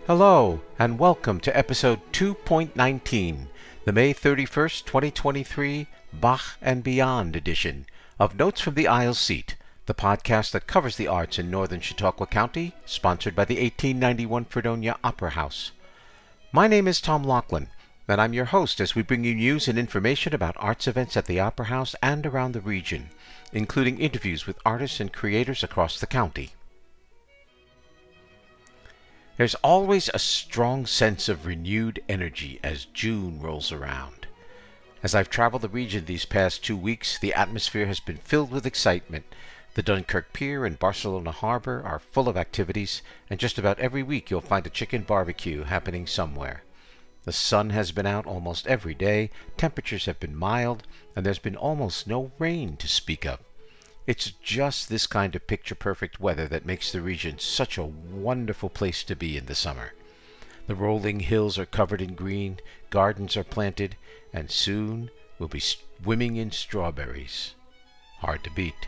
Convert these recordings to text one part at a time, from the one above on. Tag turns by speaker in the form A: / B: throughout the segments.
A: Hello, and welcome to episode 2.19, the May 31st, 2023 Bach and Beyond edition of Notes from the Aisle Seat, the podcast that covers the arts in northern Chautauqua County, sponsored by the 1891 Fredonia Opera House. My name is Tom Laughlin, and I'm your host as we bring you news and information about arts events at the Opera House and around the region, including interviews with artists and creators across the county. There's always a strong sense of renewed energy as June rolls around. As I've traveled the region these past 2 weeks, the atmosphere has been filled with excitement. The Dunkirk Pier and Barcelona Harbor are full of activities, and just about every week you'll find a chicken barbecue happening somewhere. The sun has been out almost every day, temperatures have been mild, and there's been almost no rain to speak of. It's just this kind of picture-perfect weather that makes the region such a wonderful place to be in the summer. The rolling hills are covered in green, gardens are planted, and soon we'll be swimming in strawberries. Hard to beat.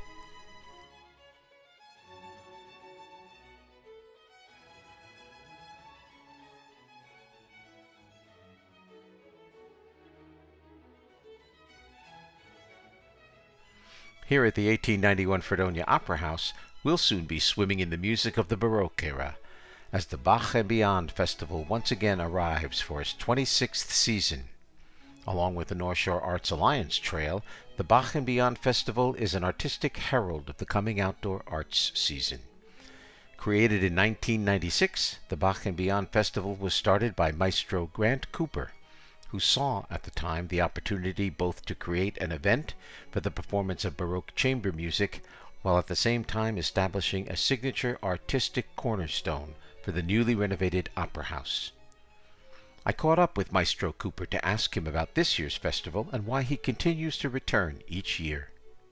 A: Here at the 1891 Fredonia Opera House, we'll soon be swimming in the music of the Baroque era, as the Bach and Beyond Festival once again arrives for its 26th season. Along with the North Shore Arts Alliance Trail, the Bach and Beyond Festival is an artistic herald of the coming outdoor arts season. Created in 1996, the Bach and Beyond Festival was started by Maestro Grant Cooper, who saw at the time the opportunity both to create an event for the performance of Baroque chamber music, while at the same time establishing a signature artistic cornerstone for the newly renovated Opera House. I caught up with Maestro Cooper to ask him about this year's festival and why he continues to return each year.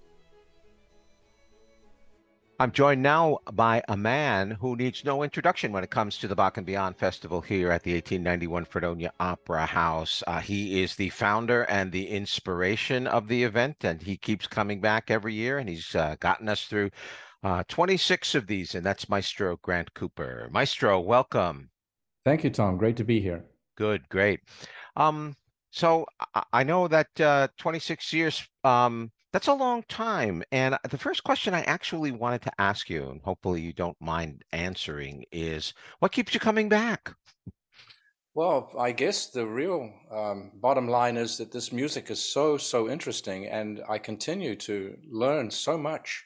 A: I'm joined now by a man who needs no introduction when it comes to the Bach and Beyond Festival here at the 1891 Fredonia Opera House. He is the founder and the inspiration of the event, and he keeps coming back every year, and he's gotten us through 26 of these, and that's Maestro Grant Cooper. Maestro, welcome.
B: Thank you, Tom. Great to be here.
A: Good, great. Um, so I know that 26 years, that's a long time. And the first question I actually wanted to ask you, and hopefully you don't mind answering, is what keeps you coming back?
C: Well, I guess the real bottom line is that this music is so interesting, and I continue to learn so much.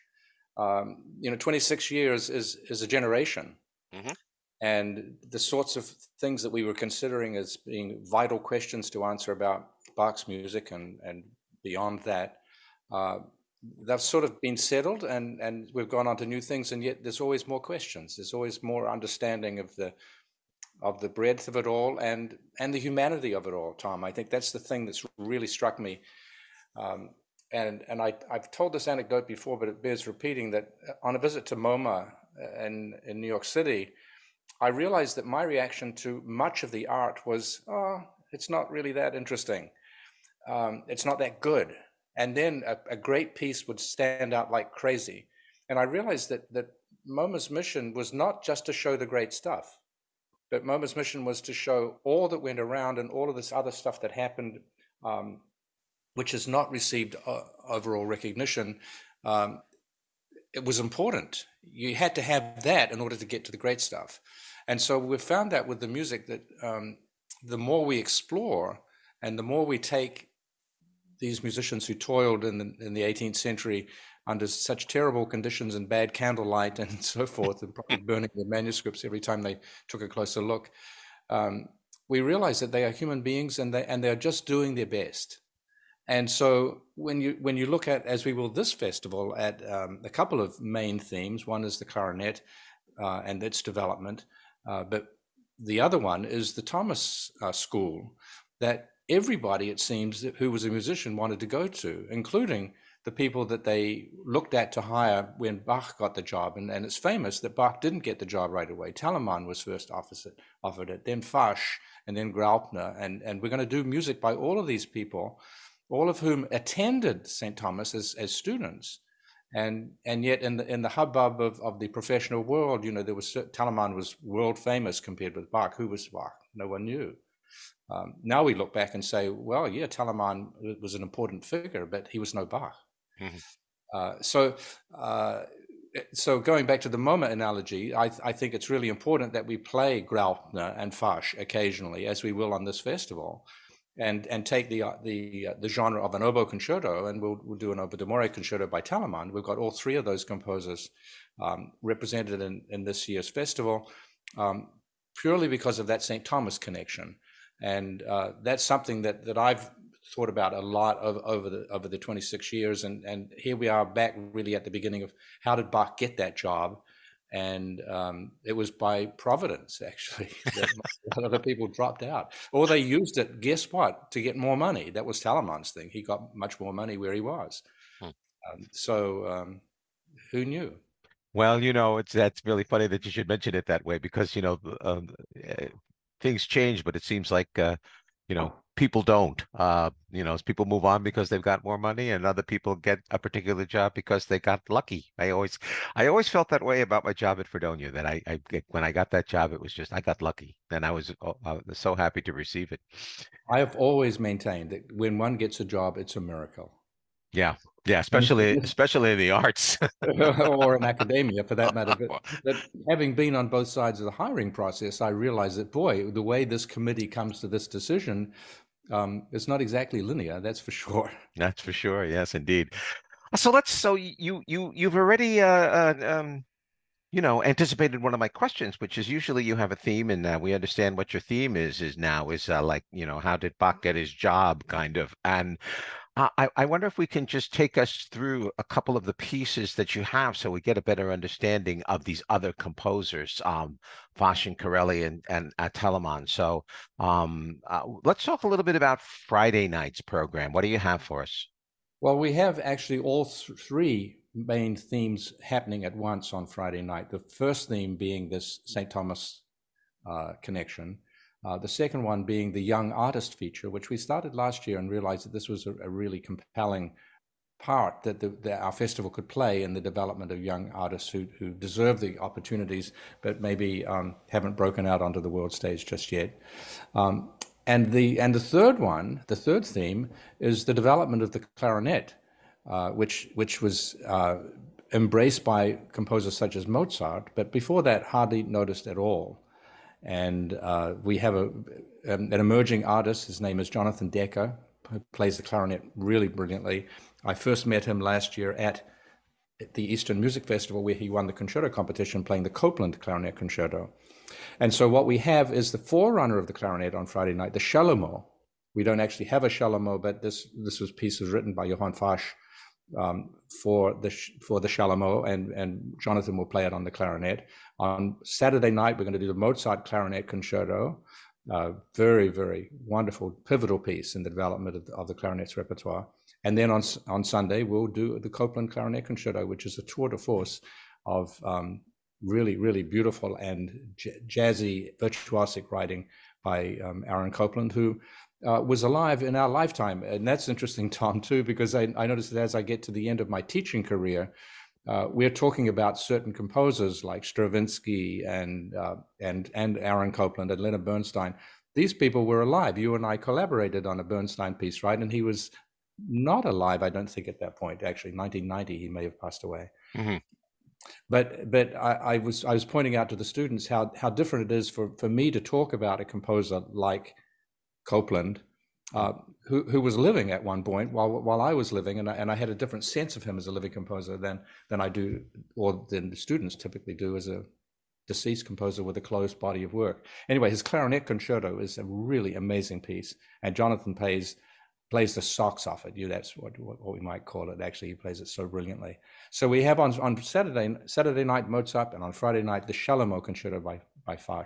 C: 26 years is a generation,
A: Hmm.
C: and the sorts of things that we were considering as being vital questions to answer about Bach's music and beyond that, uh, they've sort of been settled, and we've gone on to new things, and yet there's always more questions. There's always more understanding of the breadth of it all and the humanity of it all, Tom. I think that's the thing that's really struck me. Um, I've told this anecdote before, but it bears repeating that on a visit to MoMA in New York City, I realized that my reaction to much of the art was, oh, it's not really that interesting. It's not that good. And then a great piece would stand out like crazy. And I realized that MoMA's mission was not just to show the great stuff, but MoMA's mission was to show all that went around and all of this other stuff that happened, um, which has not received overall recognition. Um, it was important. You had to have that in order to get to the great stuff. And so we've found that with the music that the more we explore and the more we take these musicians who toiled in the 18th century under such terrible conditions and bad candlelight and so forth, and probably burning their manuscripts every time they took a closer look, we realize that they are human beings and they're just doing their best. And so when you look at, as we will this festival, at a couple of main themes, one is the clarinet and its development, but the other one is the Thomas School that everybody, it seems, who was a musician wanted to go to, including the people that they looked at to hire when Bach got the job. And it's famous that Bach didn't get the job right away. Telemann was first offered it, then Fasch, and then Graupner. And we're going to do music by all of these people, all of whom attended St. Thomas as students. And yet in the hubbub of the professional world, there was Telemann was world famous compared with Bach. Who was Bach? No one knew. Now we look back and say, well, yeah, Telemann was an important figure, but he was no Bach. Mm-hmm. So going back to the MoMA analogy, I think it's really important that we play Graupner and Fasch occasionally, as we will on this festival, and take the genre of an oboe concerto, and we'll do an oboe d'amore concerto by Telemann. We've got all three of those composers represented in this year's festival, purely because of that St. Thomas connection. And that's something that I've thought about a lot over the 26 years. And here we are back really at the beginning of how did Bach get that job? And it was by providence, actually, that a lot of people dropped out. Or they used it, guess what, to get more money. That was Telemann's thing. He got much more money where he was. Who knew?
A: Well, that's really funny that you should mention it that way because, things change, but it seems like, people don't. As people move on because they've got more money, and other people get a particular job because they got lucky. I always felt that way about my job at Fredonia. That when I got that job, it was just I got lucky, and I was so happy to receive it.
C: I have always maintained that when one gets a job, it's a miracle.
A: Yeah, especially in the arts
C: or in academia, for that matter. But having been on both sides of the hiring process, I realized that the way this committee comes to this decision, it's not exactly linear. That's for sure.
A: That's for sure. Yes, indeed. So you've already anticipated one of my questions, which is usually you have a theme, and we understand what your theme is like, how did Bach get his job, kind of. And I wonder if we can just take us through a couple of the pieces that you have so we get a better understanding of these other composers, Fasch and Corelli and Telemann. So let's talk a little bit about Friday night's program. What do you have for us?
C: Well, we have actually all three main themes happening at once on Friday night. The first theme being this St. Thomas connection. The second one being the young artist feature, which we started last year and realized that this was a really compelling part that our festival could play in the development of young artists who deserve the opportunities, but maybe haven't broken out onto the world stage just yet. And the third theme is the development of the clarinet, which was embraced by composers such as Mozart, but before that hardly noticed at all. And we have an emerging artist. His name is Jonathan Decker, who plays the clarinet really brilliantly. I first met him last year at the Eastern Music Festival, where he won the concerto competition playing the Copland Clarinet Concerto. And so what we have is the forerunner of the clarinet on Friday night, the Chalumeau. We don't actually have a Chalumeau, but this piece was written by Johann Fasch for the Chalumeau, and Jonathan will play it on the clarinet. On Saturday night, we're going to do the Mozart Clarinet Concerto, very, very wonderful, pivotal piece in the development of the clarinet's repertoire. And then on Sunday, we'll do the Copland Clarinet Concerto, which is a tour de force of really, really beautiful and jazzy, virtuosic writing by Aaron Copland, who was alive in our lifetime. And that's interesting, Tom, too, because I noticed that as I get to the end of my teaching career, we're talking about certain composers like Stravinsky and Aaron Copland and Leonard Bernstein. These people were alive. You and I collaborated on a Bernstein piece, right? And he was not alive, I don't think, at that point. Actually, 1990, he may have passed away. Mm-hmm. But I was pointing out to the students how different it is for me to talk about a composer like Copland, who was living at one point while I was living, and I had a different sense of him as a living composer than I do, or than the students typically do as a deceased composer with a closed body of work. Anyway, his clarinet concerto is a really amazing piece, and Jonathan plays the socks off it. That's what we might call it. Actually, he plays it so brilliantly. So we have on Saturday night Mozart, and on Friday night the Chalumeau concerto by Fasch.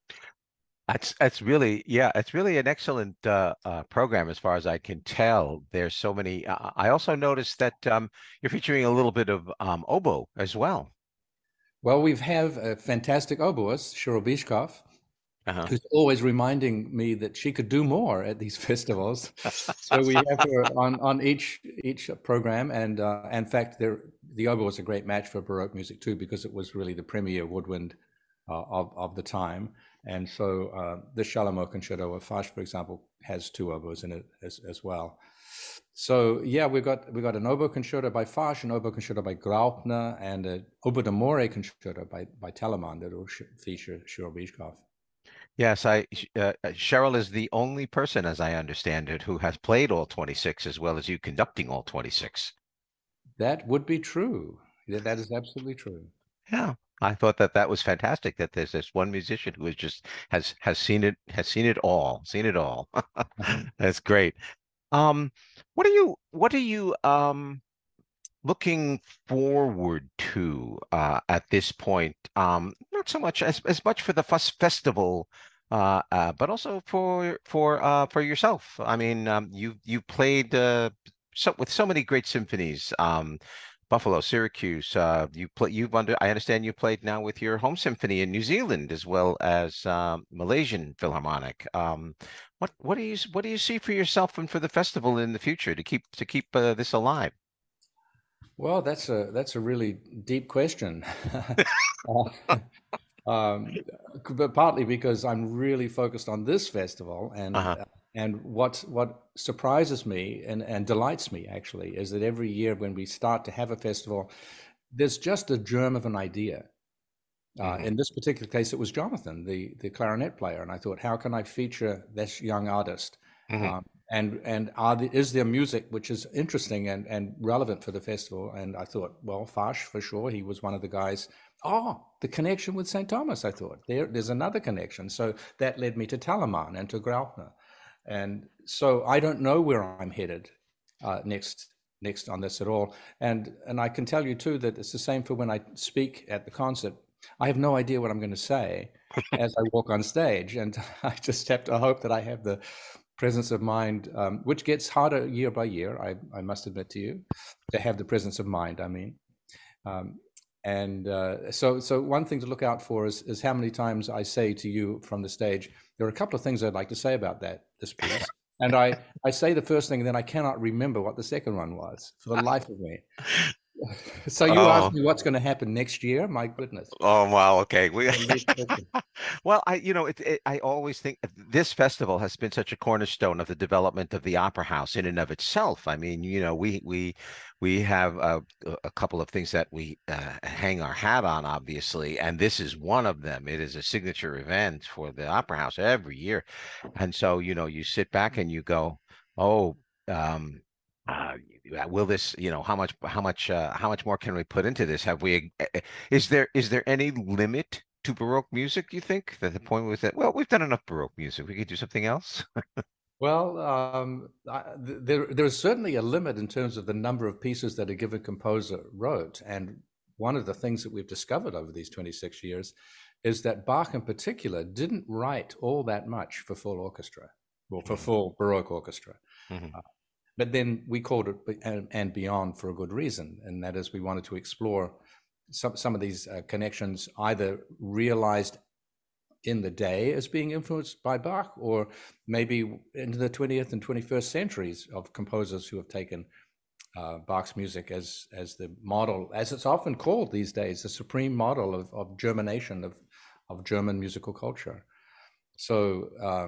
A: It's really an excellent program as far as I can tell. There's so many. I also noticed that you're featuring a little bit of oboe as well.
C: Well, we have a fantastic oboist, Cheryl Bishkov, who's always reminding me that she could do more at these festivals. So we have her on each program, and in fact, the oboe was a great match for Baroque music too, because it was really the premier woodwind of the time. And so the Chalumeau Concerto of Fache, for example, has two oboes in it as well. So yeah, we got an oboe concerto by Fache, an oboe concerto by Graupner, and an oboe d'amore concerto by Telemann that will feature Cheryl Beechcroft.
A: Yes, Cheryl is the only person, as I understand it, who has played all 26 as well as you conducting all 26.
C: That would be true. That is absolutely true.
A: Yeah, I thought that was fantastic that there's this one musician who is just has seen it all, seen it all. That's great. Um, what are you looking forward to at this point? Not so much as much for the festival, but also for yourself. I mean, you played with so many great symphonies. Buffalo, Syracuse. I understand you played now with your home symphony in New Zealand as well as Malaysian Philharmonic. What do you see for yourself and for the festival in the future to keep this alive?
C: Well, that's a really deep question. um, but partly because I'm really focused on this festival,
A: Uh-huh.
C: and what surprises me and delights me actually is that every year when we start to have a festival, there's just a germ of an idea.
A: Hmm.
C: In this particular case, it was Jonathan, the clarinet player, and I thought, how can I feature this young artist?
A: Hmm.
C: And is there music which is interesting and relevant for the festival? And I thought, well, Fache for sure. He was one of the guys. Oh, the connection with St. Thomas. I thought there's another connection. So that led me to Telemann and to Graupner. And so I don't know where I'm headed next on this at all. And I can tell you too that it's the same for when I speak at the concert. I have no idea what I'm going to say as I walk on stage, and I just have to hope that I have the presence of mind, which gets harder year by year. I must admit to you, to have the presence of mind. I mean, um, and so one thing to look out for is how many times I say to you from the stage. There are a couple of things I'd like to say about this piece, and I say the first thing, and then I cannot remember what the second one was for the life of me. So you asked
A: Oh,
C: me what's going to happen next year? My goodness.
A: oh wow, okay.
C: What a lead question.
A: Well, I always think this festival has been such a cornerstone of the development of the Opera House in and of itself. I mean, we have a couple of things that we hang our hat on, obviously, and this is one of them. It is a signature event for the Opera House every year, and so you sit back and you go, oh. Uh, will this, how much more can we put into this? Is there any limit to Baroque music, you think? That the point was that, well, we've done enough Baroque music. We could do something else.
C: Well, there's certainly a limit in terms of the number of pieces that a given composer wrote. And one of the things that we've discovered over these 26 years is that Bach in particular didn't write all that much for full orchestra, or for full Baroque orchestra.
A: Hmm.
C: But then we called it and beyond for a good reason, and that is we wanted to explore some of these connections, either realized in the day as being influenced by Bach, or maybe into the 20th and 21st centuries of composers who have taken Bach's music as the model, as it's often called these days, the supreme model of germination of German musical culture. So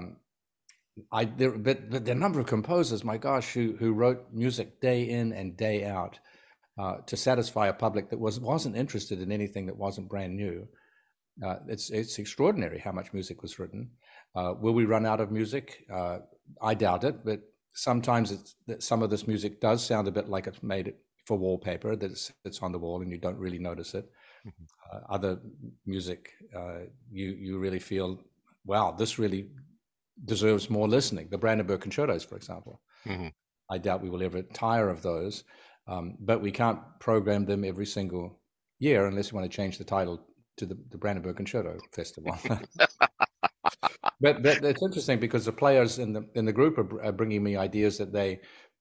C: but the number of composers, my gosh, who wrote music day in and day out to satisfy a public that wasn't interested in anything that wasn't brand new. It's extraordinary how much music was written. Will we run out of music? I doubt it, but sometimes some of this music does sound a bit like it's made for wallpaper, that it's on the wall and you don't really notice it. Other music, you really feel, wow, this really deserves more listening. The Brandenburg Concertos, for example.
A: Hmm.
C: I doubt we will ever tire of those, but we can't program them every single year unless you want to change the title to the Brandenburg Concerto Festival. But it's interesting because the players in the group are bringing me ideas that they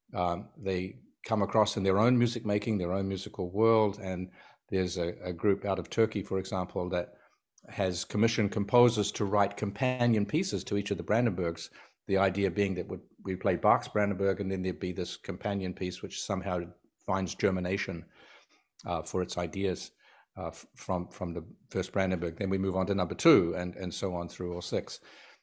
C: come across in their own music making, their own musical world. And there's a group out of Turkey, for example, that has commissioned composers to write companion pieces to each of the Brandenburgs. The idea being that we play Bach's Brandenburg, and then there'd be this companion piece which somehow finds germination for its ideas from the first Brandenburg. Then we move on to number 2, and so on through all 6.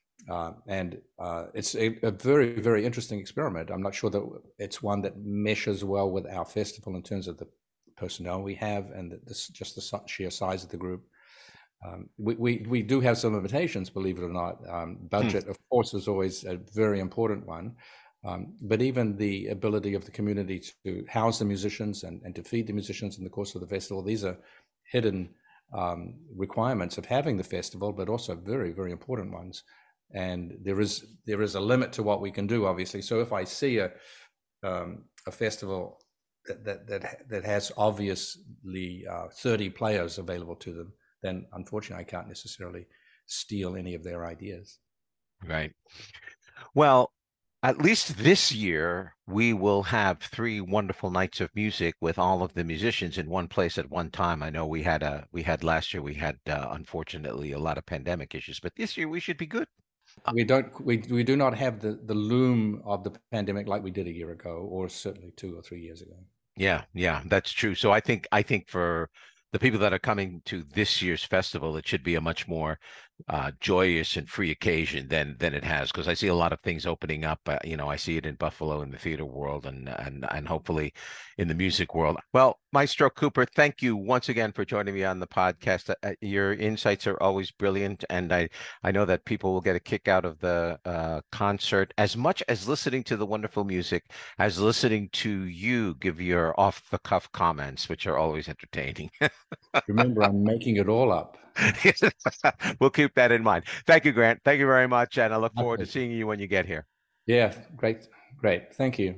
C: It's a very, very interesting experiment. I'm not sure that it's one that meshes well with our festival in terms of the personnel we have and just the sheer size of the group. We do have some limitations, believe it or not. Budget, of course, is always a very important one. But even the ability of the community to house the musicians and to feed the musicians in the course of the festival, these are hidden requirements of having the festival, but also very, very important ones. And there is a limit to what we can do, obviously. So if I see a festival that has obviously 30 players available to them, then unfortunately I can't necessarily steal any of their ideas.
A: Right. Well, at least this year, we will have 3 wonderful nights of music with all of the musicians in one place at one time. I know we had last year, we had unfortunately a lot of pandemic issues, but this year we should be good.
C: We do not have the loom of the pandemic like we did a year ago, or certainly 2 or 3 years ago.
A: Yeah, that's true. So I think for the people that are coming to this year's festival, it should be a much more joyous and free occasion than it has, because I see a lot of things opening up. I see it in Buffalo in the theater world and hopefully in the music world. Well, Maestro Cooper, thank you once again for joining me on the podcast. Your insights are always brilliant, and I know that people will get a kick out of the concert as much as listening to the wonderful music as listening to you give your off-the-cuff comments, which are always entertaining.
C: Remember, I'm making it all up.
A: We'll keep that in mind. Thank you, Grant. Thank you very much, and I look forward to seeing you when you get here.
C: Yeah, great. Thank you.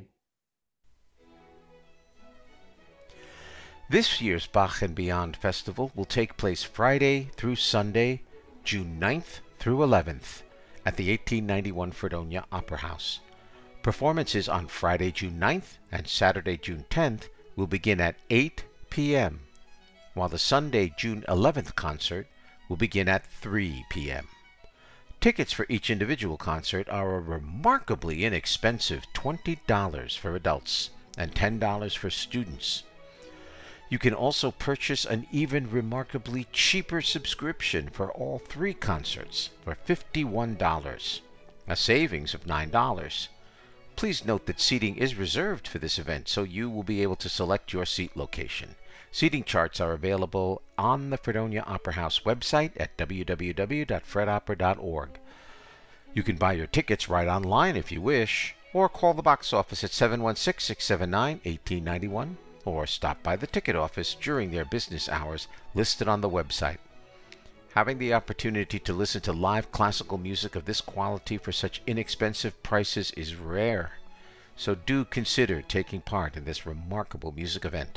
A: This year's Bach and Beyond Festival will take place Friday through Sunday, June 9th through 11th, at the 1891 Fredonia Opera House. Performances on Friday, June 9th and Saturday, June 10th will begin at 8 p.m., while the Sunday, June 11th concert will begin at 3 p.m. Tickets for each individual concert are a remarkably inexpensive $20 for adults and $10 for students. You can also purchase an even remarkably cheaper subscription for all 3 concerts for $51, a savings of $9. Please note that seating is reserved for this event, so you will be able to select your seat location. Seating charts are available on the Fredonia Opera House website at www.fredopera.org. You can buy your tickets right online if you wish, or call the box office at 716-679-1891, or stop by the ticket office during their business hours listed on the website. Having the opportunity to listen to live classical music of this quality for such inexpensive prices is rare, so do consider taking part in this remarkable music event.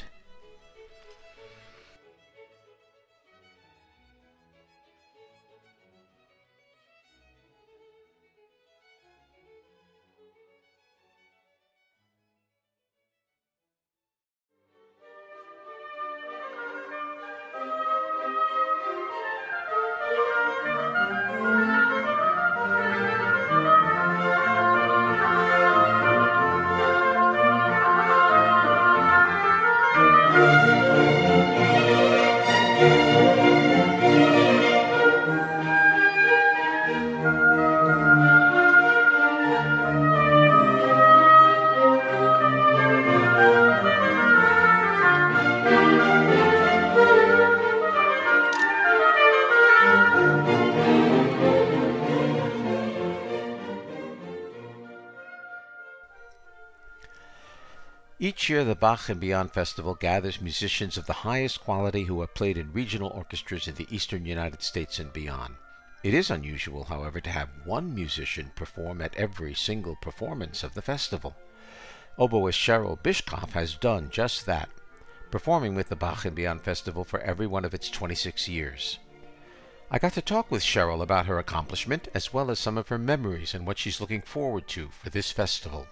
A: Each year, the Bach and Beyond Festival gathers musicians of the highest quality who have played in regional orchestras in the eastern United States and beyond. It is unusual, however, to have one musician perform at every single performance of the festival. Oboist Cheryl Bishkoff has done just that, performing with the Bach and Beyond Festival for every one of its 26 years. I got to talk with Cheryl about her accomplishment, as well as some of her memories and what she's looking forward to for this festival.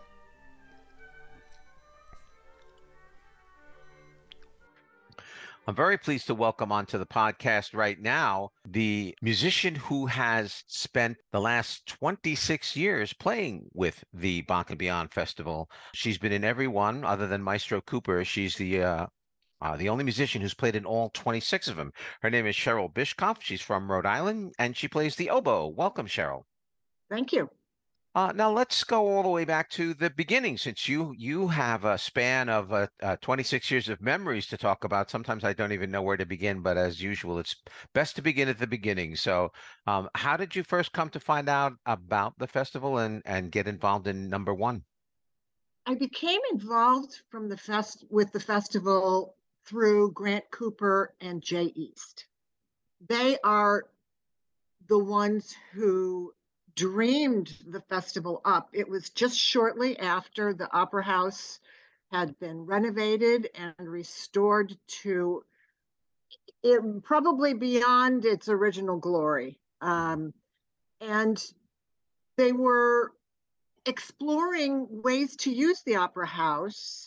A: I'm very pleased to welcome onto the podcast right now the musician who has spent the last 26 years playing with the Bach and Beyond Festival. She's been in every one other than Maestro Cooper. She's the the only musician who's played in all 26 of them. Her name is Cheryl Bishkoff. She's from Rhode Island, and she plays the oboe. Welcome, Cheryl.
D: Thank you.
A: Now let's go all the way back to the beginning, since you have a span of 26 years of memories to talk about. Sometimes I don't even know where to begin, but as usual, it's best to begin at the beginning. So, how did you first come to find out about the festival and get involved in number one?
D: I became involved from with the festival through Grant Cooper and Jay East. They are the ones who dreamed the festival up. It was just shortly after the Opera House had been renovated and restored to it, probably beyond its original glory. And they were exploring ways to use the Opera House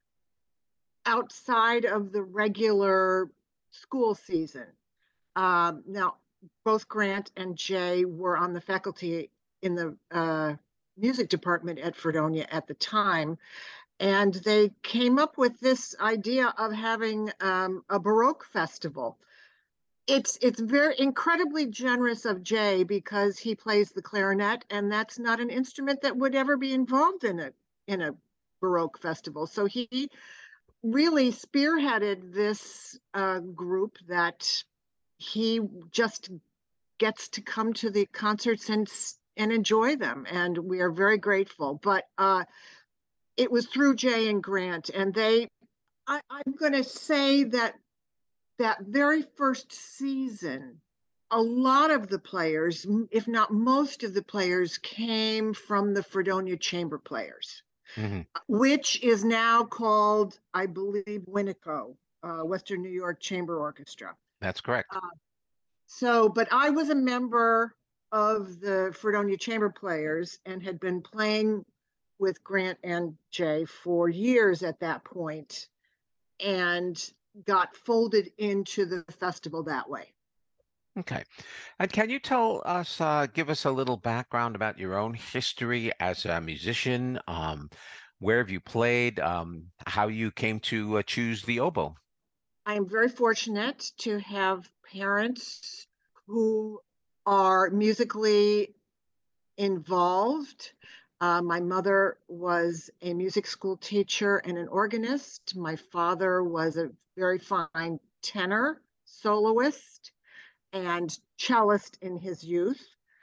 D: outside of the regular school season. Now, both Grant and Jay were on the faculty in the music department at Fredonia at the time, and they came up with this idea of having a Baroque festival. It's very incredibly generous of Jay because he plays the clarinet, and that's not an instrument that would ever be involved in a Baroque festival. So he really spearheaded this group that he just gets to come to the concerts and enjoy them, and we are very grateful. But it was through Jay and Grant, and I'm going to say that very first season, a lot of the players, if not most of the players, came from the Fredonia Chamber Players, which is now called, I believe, WNYCO, Western New York Chamber Orchestra.
A: That's correct.
D: But I was a member of the Fredonia Chamber Players and had been playing with Grant and Jay for years at that point, and got folded into the festival that way.
A: Okay. And can you tell us, give us a little background about your own history as a musician? Where have you played? How you came to choose the oboe?
D: I am very fortunate to have parents who are musically involved. My mother was a music school teacher and an organist. My father was a very fine tenor, soloist, and cellist in his youth.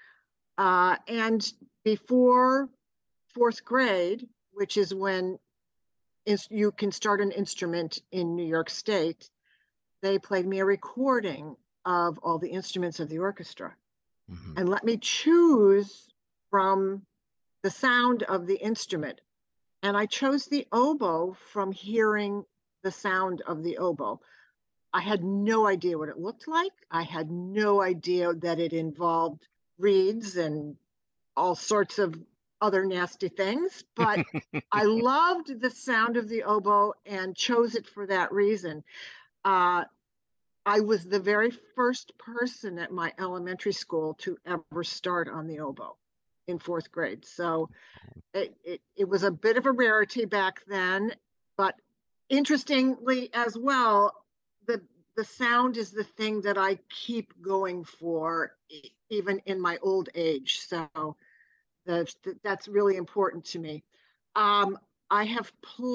D: And before fourth grade, which is when you can start an instrument in New York State, they played me a recording of all the instruments of the orchestra and let me choose from the sound of the instrument. And I chose the oboe from hearing the sound of the oboe. I had no idea what it looked like. I had no idea that it involved reeds and all sorts of other nasty things, but I loved the sound of the oboe and chose it for that reason. I was the very first person at my elementary school to ever start on the oboe in fourth grade. So it was a bit of a rarity back then, but interestingly as well, the sound is the thing that I keep going for even in my old age. So that's really important to me. I have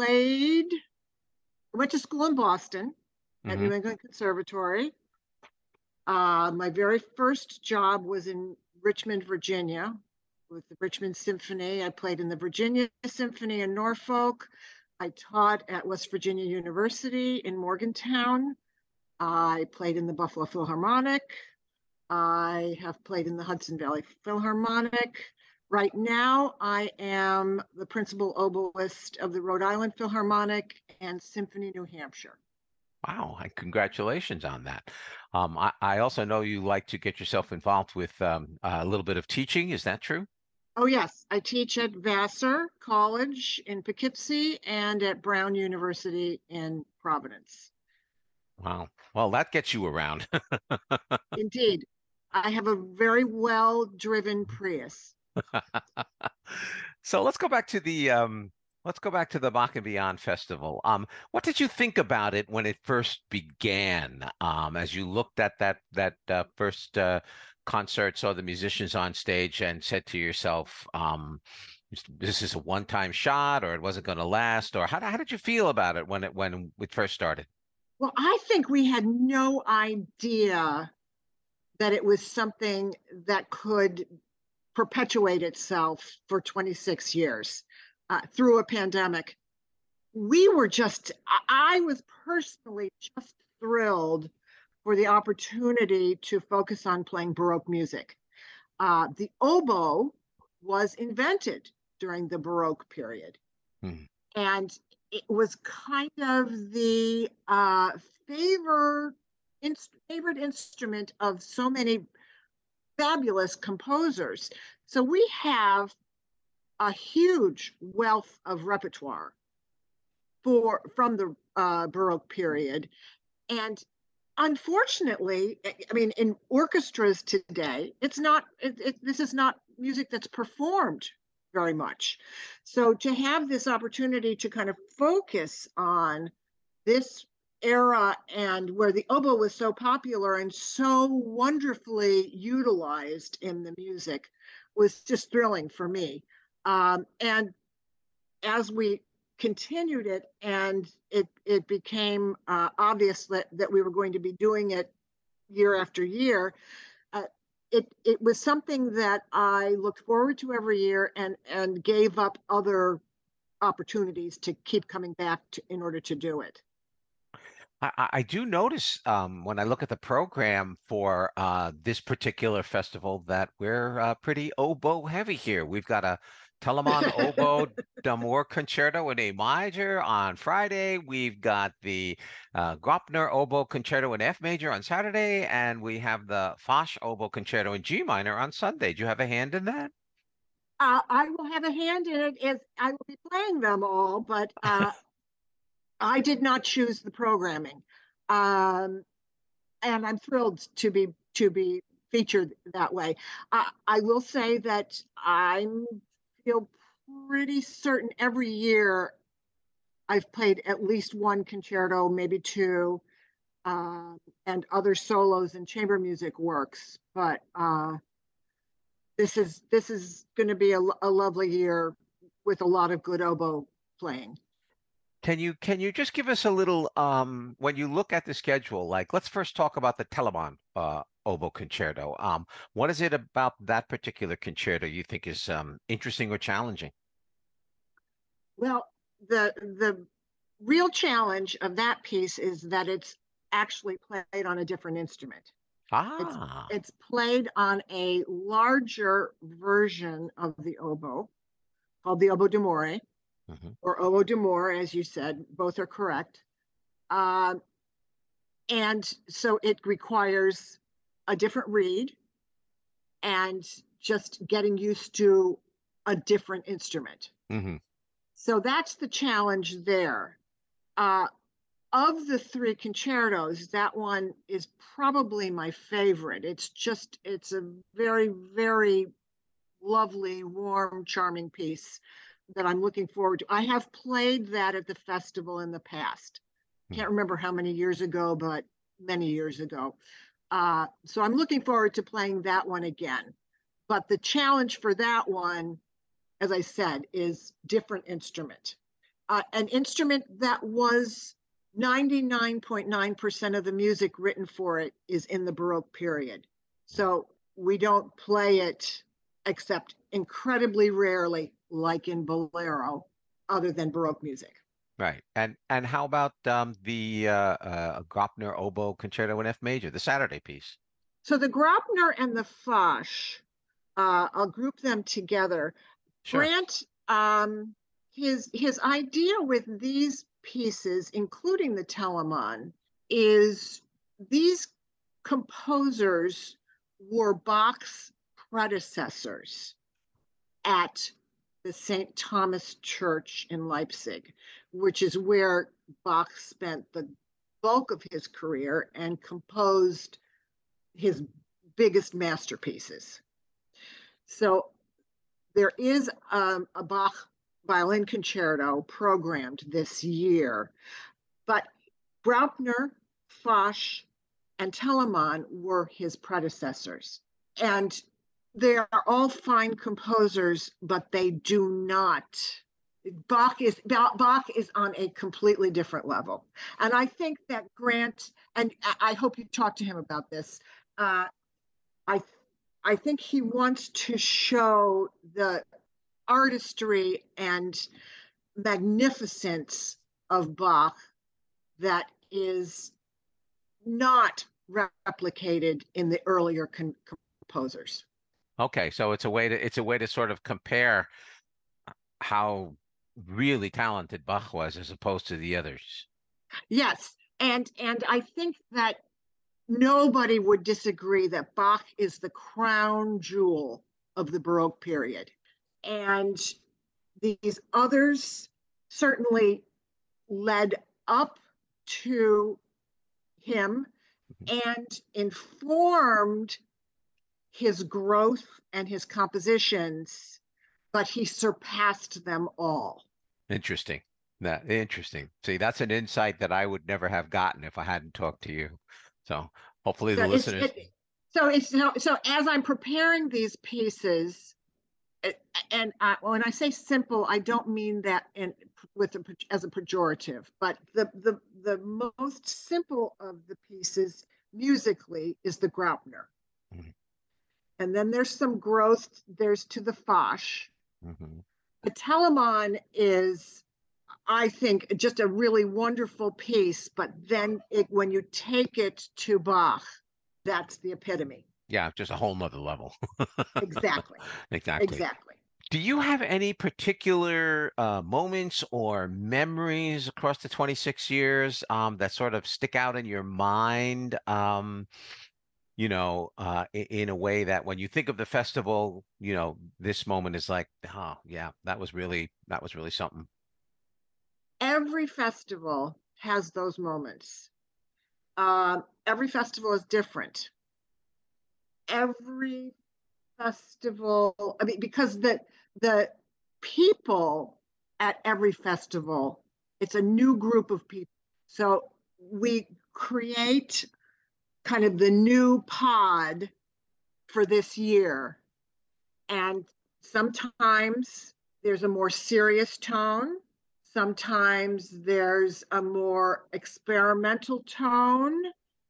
D: went to school in Boston at New England Conservatory. My very first job was in Richmond, Virginia, with the Richmond Symphony. I played in the Virginia Symphony in Norfolk. I taught at West Virginia University in Morgantown. I played in the Buffalo Philharmonic. I have played in the Hudson Valley Philharmonic. Right now, I am the principal oboist of the Rhode Island Philharmonic and Symphony New Hampshire.
A: Wow, and congratulations on that. I also know you like to get yourself involved with a little bit of teaching. Is that true?
D: Oh, yes. I teach at Vassar College in Poughkeepsie and at Brown University in Providence.
A: Wow. Well, that gets you around.
D: Indeed. I have a very well-driven Prius.
A: So let's go back to Let's go back to the Bach and Beyond Festival. What did you think about it when it first began? As you looked at that first concert, saw the musicians on stage, and said to yourself, "This is a one-time shot, or it wasn't going to last," or how did you feel about it when it first started?
D: Well, I think we had no idea that it was something that could perpetuate itself for 26 years through a pandemic. We were just, I was personally just thrilled for the opportunity to focus on playing Baroque music. The oboe was invented during the Baroque period,
A: Hmm.
D: and it was kind of the favored, favorite instrument of so many fabulous composers. So we have a huge wealth of repertoire from the Baroque period. And unfortunately, I mean, in orchestras today, this is not music that's performed very much. So to have this opportunity to kind of focus on this era and where the oboe was so popular and so wonderfully utilized in the music was just thrilling for me. And as we continued it and it became obvious that we were going to be doing it year after year, uh, it was something that I looked forward to every year and gave up other opportunities to keep coming back in order to do it.
A: I do notice when I look at the program for this particular festival that we're pretty oboe heavy here. We've got a Telemann Oboe d'Amour Concerto in A major on Friday. We've got the Grobner Oboe Concerto in F major on Saturday, and we have the Foch Oboe Concerto in G minor on Sunday. Do you have a hand in that?
D: I will have a hand in it as I will be playing them all, but I did not choose the programming. Um, and I'm thrilled to be featured that way. I will say that I feel pretty certain every year I've played at least one concerto, maybe two, and other solos and chamber music works. But this is going to be a lovely year with a lot of good oboe playing.
A: Can you just give us a little when you look at the schedule, like let's first talk about the Telemann Oboe Concerto. What is it about that particular concerto you think is interesting or challenging?
D: Well, the real challenge of that piece is that it's actually played on a different instrument. It's
A: Ah,
D: it's played on a larger version of the oboe called the oboe d'amore
A: hmm.
D: or oboe d'amore, as you said. Both are correct. Um, and so it requires a different reed and just getting used to a different instrument.
A: Hmm.
D: So that's the challenge there. Uh, of the three concertos, that one is probably my favorite. It's a very, very lovely, warm, charming piece that I'm looking forward to. I have played that at the festival in the past. Can't remember how many years ago, but many years ago. So I'm looking forward to playing that one again. But the challenge for that one, as I said, is different instrument. An instrument that was 99.9% of the music written for it is in the Baroque period. So we don't play it except incredibly rarely, like in Bolero, other than Baroque music.
A: Right. And how about the Grobner Oboe Concerto in F major, the Saturday piece?
D: So the Grobner and the Foch, I'll group them together.
A: Sure.
D: Grant, his idea with these pieces, including the Telemann, is these composers were Bach's predecessors at the St. Thomas Church in Leipzig, which is where Bach spent the bulk of his career and composed his biggest masterpieces. So there is a Bach violin concerto programmed this year. But Graupner, Foch, and Telemann were his predecessors. And they are all fine composers, but they do not. Bach is on a completely different level. And I think that Grant, and I hope you talk to him about this, I think he wants to show the artistry and magnificence of Bach that is not replicated in the earlier composers.
A: Okay, so it's a way to sort of compare how really talented Bach was as opposed to the others.
D: Yes, and I think that nobody would disagree that Bach is the crown jewel of the Baroque period. And these others certainly led up to him and informed his growth and his compositions, but he surpassed them all.
A: Interesting. Interesting. See, that's an insight that I would never have gotten if I hadn't talked to you. So hopefully the listeners.
D: So as I'm preparing these pieces, and when I say simple, I don't mean that as a pejorative, but the most simple of the pieces musically is the Graupner. Mm-hmm. And then there's some growth, there's to the Foch. Mm-hmm. The Telemann is, I think, just a really wonderful piece, but then when you take it to Bach, that's the epitome.
A: Yeah, just a whole nother level.
D: Exactly.
A: Exactly. Do you have any particular moments or memories across the 26 years that sort of stick out in your mind? In a way that when you think of the festival, this moment is like, oh yeah, that was really something.
D: Every festival has those moments. Every festival is different. Every festival, I mean, because the people at every festival, it's a new group of people. So we create kind of the new pod for this year. And sometimes there's a more serious tone. Sometimes there's a more experimental tone.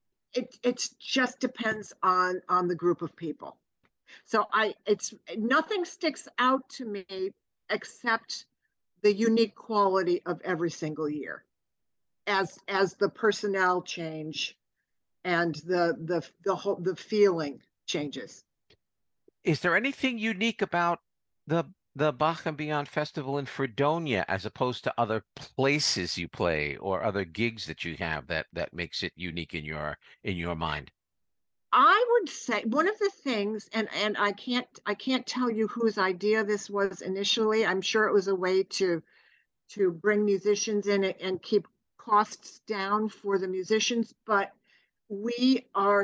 D: It just depends on the group of people. So nothing sticks out to me except the unique quality of every single year as the personnel change and the feeling changes.
A: Is there anything unique about the Bach and Beyond Festival in Fredonia as opposed to other places you play or other gigs that you have that makes it unique in your mind?
D: I would say one of the things, and I can't tell you whose idea this was initially. I'm sure it was a way to bring musicians in and keep costs down for the musicians, but we are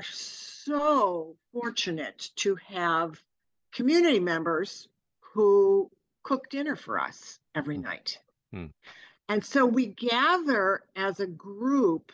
D: so fortunate to have community members who cook dinner for us every night. Hmm. And so we gather as a group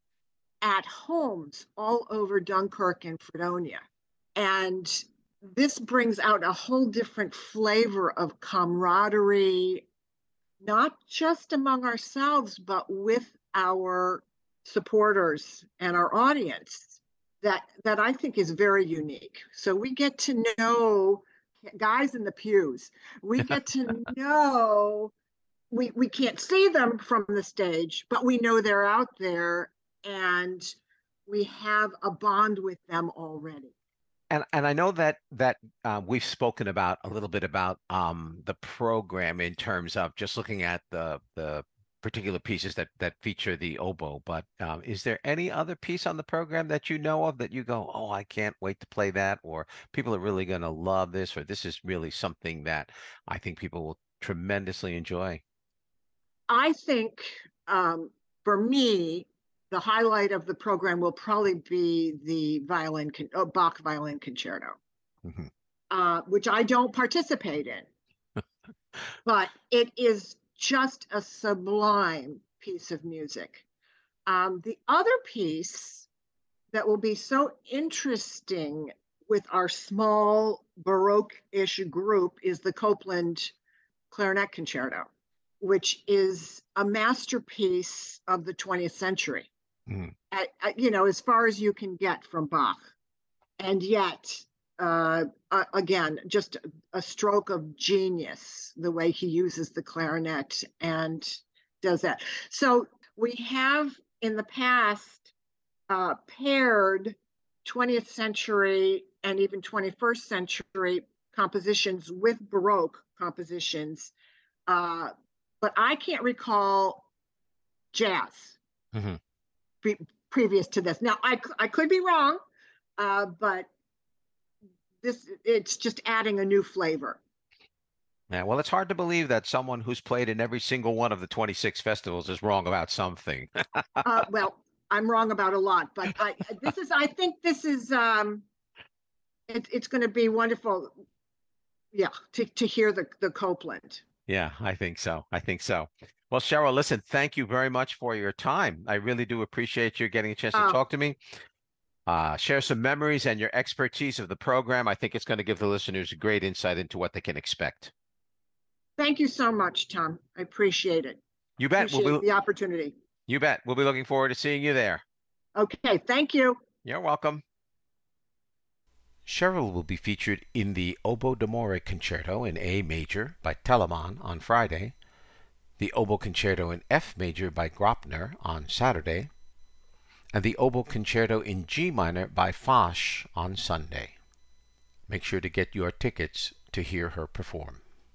D: at homes all over Dunkirk and Fredonia. And this brings out a whole different flavor of camaraderie, not just among ourselves, but with our supporters and our audience that I think is very unique. So we get to know guys in the pews. We get to know, we can't see them from the stage, but we know they're out there and we have a bond with them already.
A: And I know that we've spoken about a little bit about the program in terms of just looking at the particular pieces that feature the oboe, but is there any other piece on the program that you know of that you go, oh, I can't wait to play that, or people are really going to love this, or this is really something that I think people will tremendously enjoy?
D: I think for me, the highlight of the program will probably be the Bach violin concerto, mm-hmm. Which I don't participate in. but it is just a sublime piece of music. The other piece that will be so interesting with our small Baroque-ish group is the Copland Clarinet Concerto, which is a masterpiece of the 20th century.
A: Mm.
D: As far as you can get from Bach. And yet, again, just a stroke of genius, the way he uses the clarinet and does that. So we have in the past paired 20th century and even 21st century compositions with Baroque compositions. But I can't recall jazz previous to this. Now, I could be wrong, but it's just adding a new flavor.
A: Yeah, well, it's hard to believe that someone who's played in every single one of the 26 festivals is wrong about something.
D: Well, I'm wrong about a lot, but I think this is it's going to be wonderful. Yeah, to hear the Copland.
A: Yeah, I think so. I think so. Well, Cheryl, listen, thank you very much for your time. I really do appreciate you getting a chance to talk to me. Share some memories and your expertise of the program. I think it's going to give the listeners a great insight into what they can expect.
D: Thank you so much, Tom. I appreciate it.
A: You bet.
D: Appreciate the opportunity.
A: You bet. We'll be looking forward to seeing you there.
D: Okay, thank you.
A: You're welcome. Cheryl will be featured in the Oboe d'Amore Concerto in A major by Telemann on Friday, the Oboe Concerto in F major by Grobner on Saturday, and the Oboe Concerto in G minor by Fasch on Sunday. Make sure to get your tickets to hear her perform.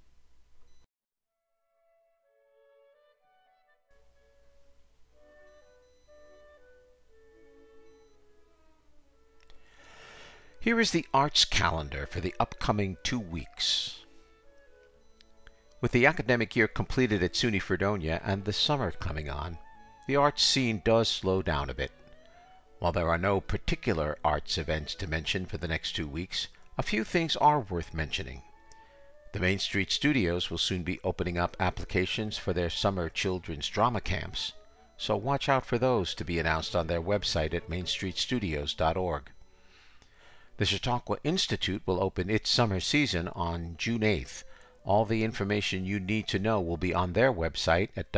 A: Here is the arts calendar for the upcoming 2 weeks. With the academic year completed at SUNY Fredonia and the summer coming on, the arts scene does slow down a bit. While there are no particular arts events to mention for the next 2 weeks, a few things are worth mentioning. The Main Street Studios will soon be opening up applications for their summer children's drama camps, so watch out for those to be announced on their website at mainstreetstudios.org. The Chautauqua Institute will open its summer season on June 8th. All the information you need to know will be on their website at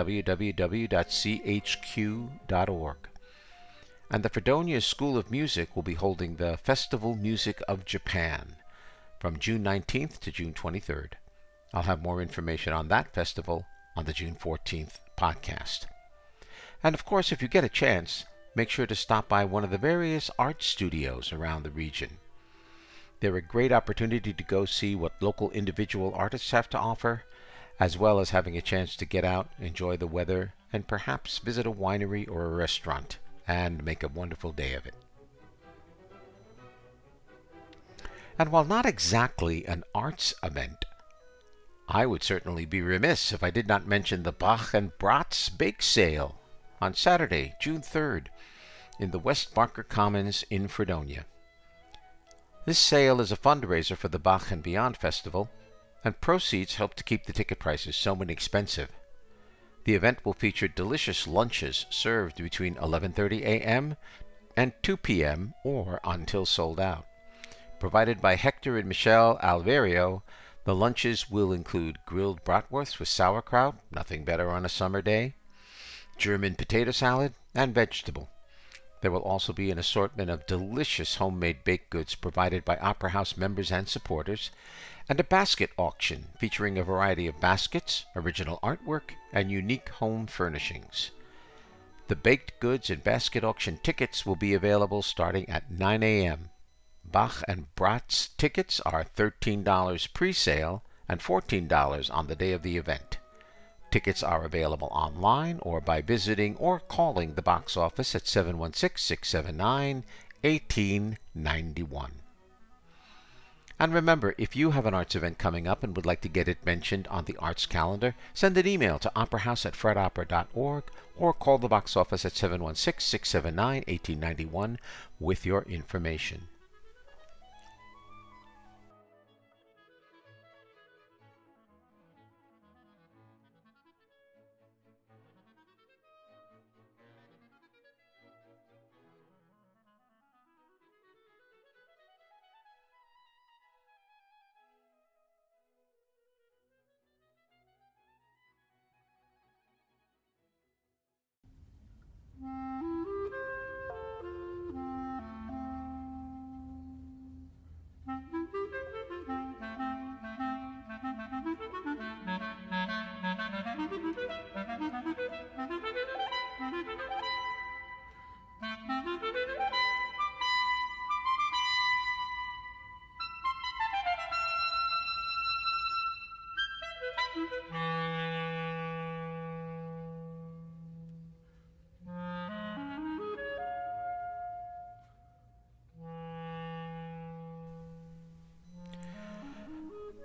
A: www.chq.org. And the Fredonia School of Music will be holding the Festival Music of Japan from June 19th to June 23rd. I'll have more information on that festival on the June 14th podcast. And of course, if you get a chance, make sure to stop by one of the various art studios around the region. They're a great opportunity to go see what local individual artists have to offer, as well as having a chance to get out, enjoy the weather, and perhaps visit a winery or a restaurant and make a wonderful day of it. And while not exactly an arts event, I would certainly be remiss if I did not mention the Bach and Bratz Bake Sale on Saturday, June 3rd, in the West Barker Commons in Fredonia. This sale is a fundraiser for the Bach and Beyond Festival, and proceeds help to keep the ticket prices so inexpensive. The event will feature delicious lunches served between 11:30 a.m. and 2 p.m. or until sold out. Provided by Hector and Michelle Alverio, the lunches will include grilled bratwurst with sauerkraut, nothing better on a summer day, German potato salad, and vegetable. There will also be an assortment of delicious homemade baked goods provided by Opera House members and supporters, and a basket auction featuring a variety of baskets, original artwork, and unique home furnishings. The baked goods and basket auction tickets will be available starting at 9 a.m. Bach and Bratz tickets are $13 pre-sale and $14 on the day of the event. Tickets are available online or by visiting or calling the box office at 716-679-1891. And remember, if you have an arts event coming up and would like to get it mentioned on the arts calendar, send an email to operahouse@fredopera.org or call the box office at 716-679-1891 with your information.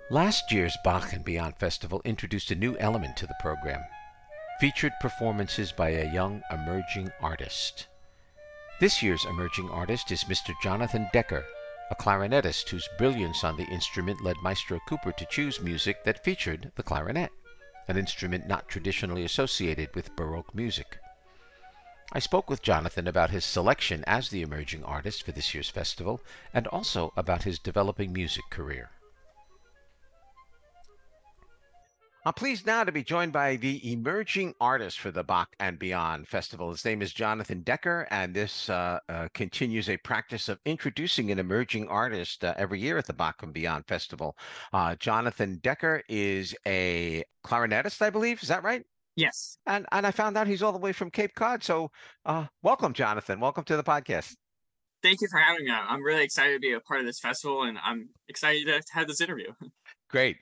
A: Last year's Bach and Beyond Festival introduced a new element to the program, featured performances by a young emerging artist. This year's emerging artist is Mr. Jonathan Decker, a clarinetist whose brilliance on the instrument led Maestro Cooper to choose music that featured the clarinet, an instrument not traditionally associated with Baroque music. I spoke with Jonathan about his selection as the emerging artist for this year's festival, and also about his developing music career. I'm pleased now to be joined by the emerging artist for the Bach and Beyond Festival. His name is Jonathan Decker, and this continues a practice of introducing an emerging artist every year at the Bach and Beyond Festival. Jonathan Decker is a clarinetist, I believe. Is that right?
E: Yes.
A: And I found out he's all the way from Cape Cod. So welcome, Jonathan. Welcome to the podcast.
E: Thank you for having me. I'm really excited to be a part of this festival, and I'm excited to have this interview.
A: Great.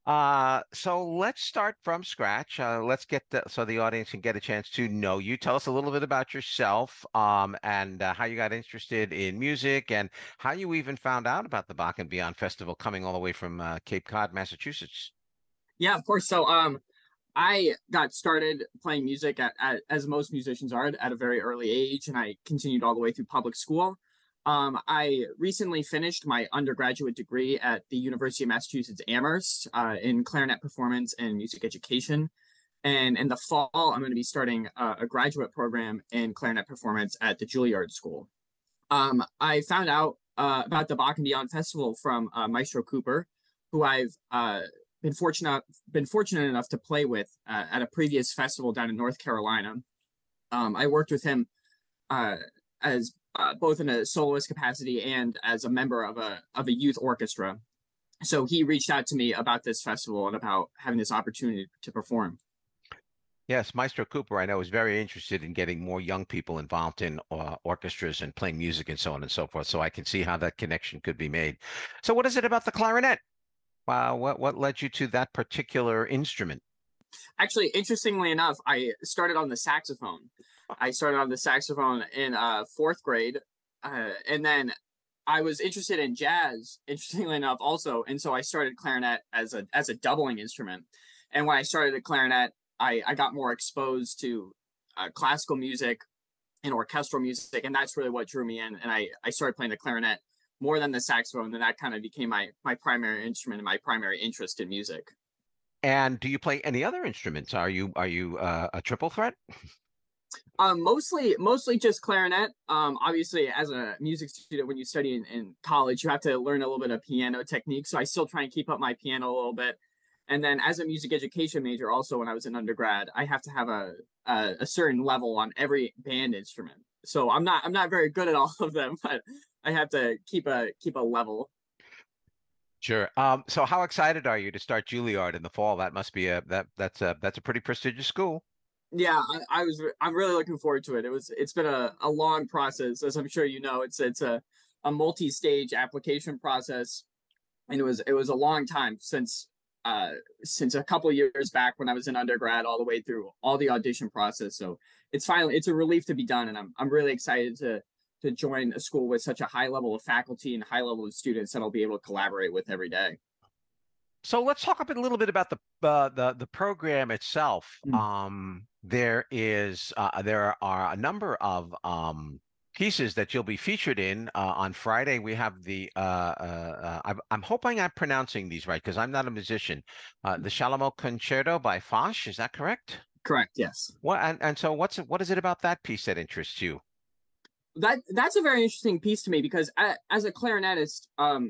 A: So let's start from scratch. Let's get so the audience can get a chance to know you. Tell us a little bit about yourself, and how you got interested in music, and how you even found out about the Bach and Beyond Festival coming all the way from Cape Cod, Massachusetts.
E: Yeah, of course. So I got started playing music as most musicians are, at a very early age, and I continued all the way through public school. I recently finished my undergraduate degree at the University of Massachusetts Amherst in clarinet performance and music education. And in the fall, I'm going to be starting a graduate program in clarinet performance at the Juilliard School. I found out about the Bach and Beyond Festival from Maestro Cooper, who I've been fortunate enough to play with at a previous festival down in North Carolina. I worked with him as both in a soloist capacity and as a member of a youth orchestra. So he reached out to me about this festival and about having this opportunity to perform.
A: Yes, Maestro Cooper, I know, is very interested in getting more young people involved in orchestras and playing music and so on and so forth. So I can see how that connection could be made. So what is it about the clarinet? What led you to that particular instrument?
E: Actually, interestingly enough, I started on the saxophone. I started on the saxophone in fourth grade, and then I was interested in jazz, interestingly enough, also, and so I started clarinet as a doubling instrument. And when I started the clarinet, I got more exposed to classical music and orchestral music, and that's really what drew me in. And I started playing the clarinet more than the saxophone, and that kind of became my primary instrument and my primary interest in music.
A: And do you play any other instruments? Are you a triple threat?
E: Mostly just clarinet. Obviously, as a music student, when you study in college, you have to learn a little bit of piano technique. So I still try and keep up my piano a little bit. And then as a music education major, also when I was in undergrad, I have to have a certain level on every band instrument. So I'm not very good at all of them, but I have to keep a level.
A: Sure. So how excited are you to start Juilliard in the fall? That must be that's a pretty prestigious school.
E: Yeah, I'm really looking forward to it. It's been a long process, as I'm sure you know. It's a multi-stage application process, and it was a long time since a couple of years back when I was in undergrad, all the way through all the audition process. So it's a relief to be done, and I'm really excited to join a school with such a high level of faculty and high level of students that I'll be able to collaborate with every day.
A: So let's talk a little bit about the program itself. There are a number of pieces that you'll be featured in. On Friday, we have I'm hoping I'm pronouncing these right because I'm not a musician. The Chalumeau Concerto by Foch, is that correct?
E: Correct, yes.
A: So what is it about that piece that interests you?
E: That's a very interesting piece to me because as a clarinetist,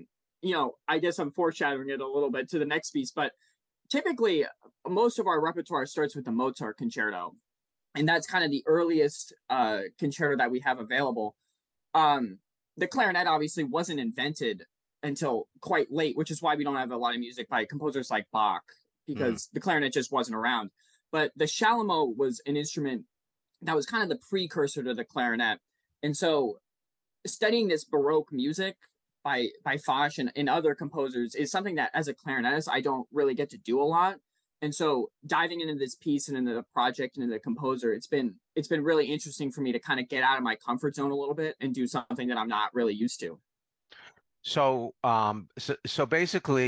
E: I guess I'm foreshadowing it a little bit to the next piece, but typically most of our repertoire starts with the Mozart concerto, and that's kind of the earliest concerto that we have available. The clarinet obviously wasn't invented until quite late, which is why we don't have a lot of music by composers like Bach, because the clarinet just wasn't around. But the Chalumeau was an instrument that was kind of the precursor to the clarinet. And so studying this Baroque music by Foch and other composers is something that as a clarinetist, I don't really get to do a lot. And so diving into this piece and into the project and into the composer, it's been really interesting for me to kind of get out of my comfort zone a little bit and do something that I'm not really used to.
A: So basically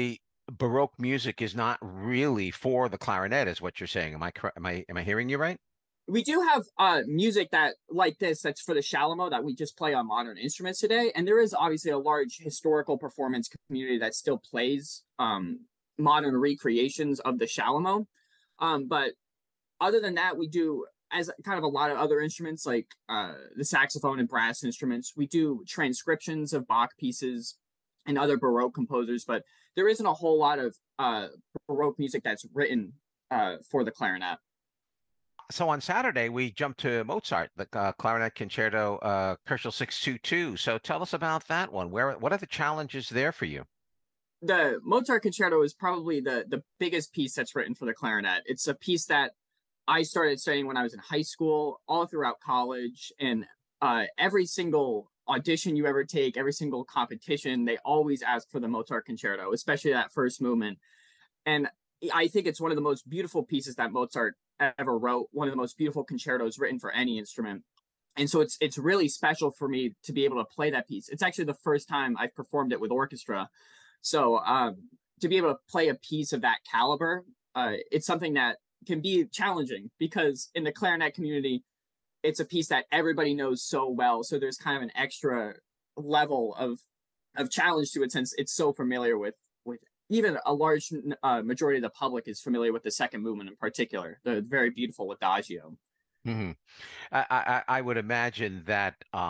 A: Baroque music is not really for the clarinet, is what you're saying. Am I correct? Am I hearing you right?
E: We do have music that like this that's for the Shalom that we just play on modern instruments today, and there is obviously a large historical performance community that still plays modern recreations of the Shalom. But other than that, we do, as kind of a lot of other instruments like the saxophone and brass instruments, we do transcriptions of Bach pieces and other Baroque composers, but there isn't a whole lot of Baroque music that's written for the clarinet.
A: So on Saturday we jumped to Mozart, the clarinet concerto, Kerschel 622. So tell us about that one. What are the challenges there for you?
E: The Mozart concerto is probably the biggest piece that's written for the clarinet. It's a piece that I started studying when I was in high school, all throughout college, and every single audition you ever take, every single competition, they always ask for the Mozart concerto, especially that first movement. And I think it's one of the most beautiful pieces that Mozart ever wrote, one of the most beautiful concertos written for any instrument. And so it's really special for me to be able to play that piece. It's actually the first time I've performed it with orchestra. So to be able to play a piece of that caliber, it's something that can be challenging because in the clarinet community, it's a piece that everybody knows so well. So there's kind of an extra level of challenge to it since it's so familiar with even a large majority of the public is familiar with the second movement in particular, the very beautiful Adagio.
A: Mm-hmm. I would imagine that